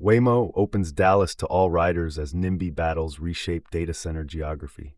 Waymo opens Dallas to all riders as NIMBY battles reshape data center geography.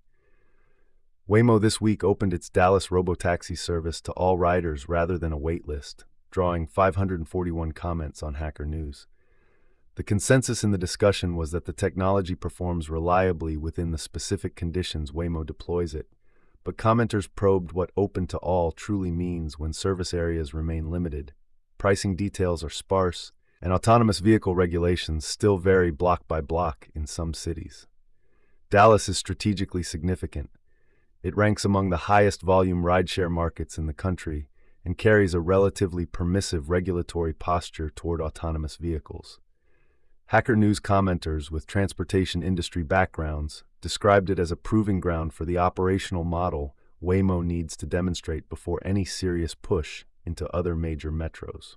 Waymo this week opened its Dallas robotaxi service to all riders rather than a wait list, drawing 541 comments on Hacker News. The consensus in the discussion was that the technology performs reliably within the specific conditions Waymo deploys it, but commenters probed what open to all truly means when service areas remain limited, pricing details are sparse, and autonomous vehicle regulations still vary block by block in some cities. Dallas is strategically significant. It ranks among the highest volume rideshare markets in the country and carries a relatively permissive regulatory posture toward autonomous vehicles. Hacker News commenters with transportation industry backgrounds described it as a proving ground for the operational model Waymo needs to demonstrate before any serious push into other major metros.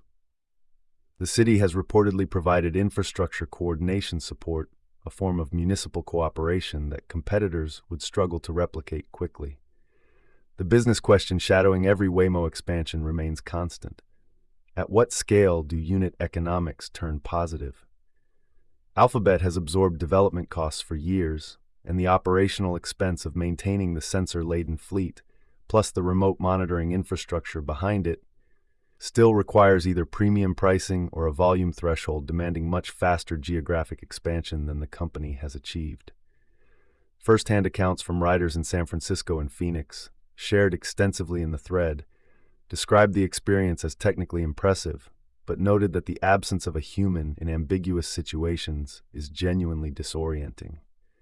The city has reportedly provided infrastructure coordination support, a form of municipal cooperation that competitors would struggle to replicate quickly. The business question shadowing every Waymo expansion remains constant. At what scale do unit economics turn positive? Alphabet has absorbed development costs for years, and the operational expense of maintaining the sensor-laden fleet, plus the remote monitoring infrastructure behind it, still requires either premium pricing or a volume threshold demanding much faster geographic expansion than the company has achieved. First-hand accounts from riders in San Francisco and Phoenix, shared extensively in the thread, described the experience as technically impressive, but noted that the absence of a human in ambiguous situations is genuinely disorienting.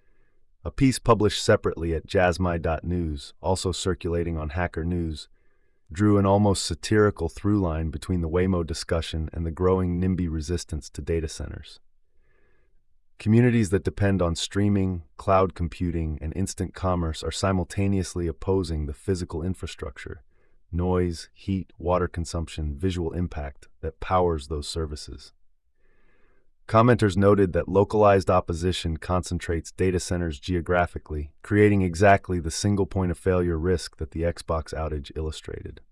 A piece published separately at jazzmy.news, also circulating on Hacker News, drew an almost satirical through-line between the Waymo discussion and the growing NIMBY resistance to data centers. Communities that depend on streaming, cloud computing, and instant commerce are simultaneously opposing the physical infrastructure, noise, heat, water consumption, visual impact that powers those services. Commenters noted that localized opposition concentrates data centers geographically, creating exactly the single point of failure risk that the Xbox outage illustrated.